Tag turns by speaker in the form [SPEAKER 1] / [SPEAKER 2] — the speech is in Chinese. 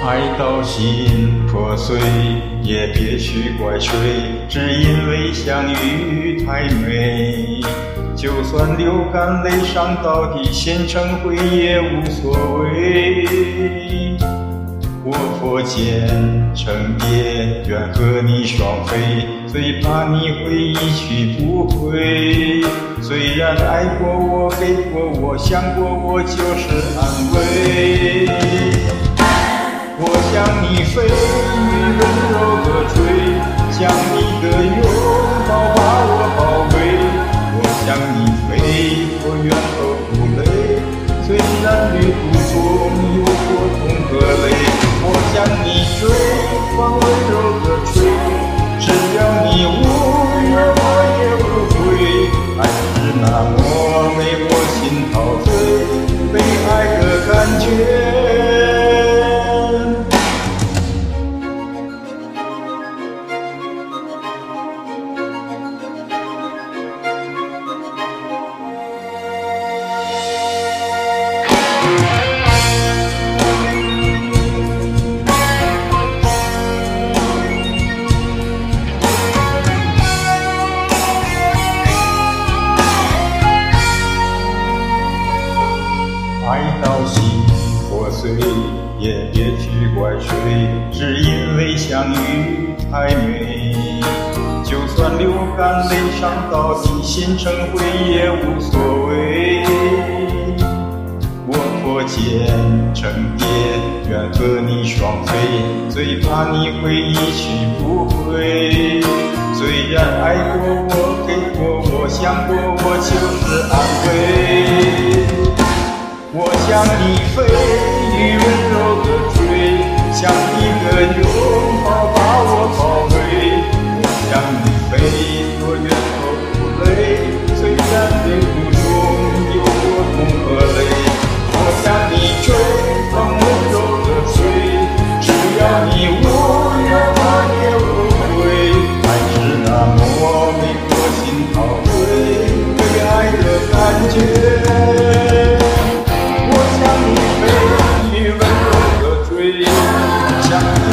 [SPEAKER 1] 爱到心破碎，也别去怪谁，只因为相遇太美。就算流干泪伤到底，心成灰也无所谓。我佛前成蝶，愿和你双飞，最怕你会一去不回。虽然爱过我，给过我，想过我，就是安慰。我向你飞，温柔的追，像你的拥抱把我包围。我向你飞，我愿都不累，虽然旅途中有过痛和泪。我向你追，风温柔的吹，只要你无怨我也无悔。爱是那么美，我心陶醉，被爱的感觉。爱到心破碎，也别去怪谁，只因为相遇太美。就算流干泪伤到底，心成灰也无所谓。我佛前成蝶，愿和你双飞，最怕你会一去不回。虽然爱过我，给过我，想过我，就是安慰。我向你飞，温柔的追，像一个拥抱把我包围。我向你飞，多远都不累，虽然旅途中有过痛和泪。我向你追，风温柔的吹，只要你无怨我也无悔。爱是那么美，我心陶醉，被爱的感觉。像你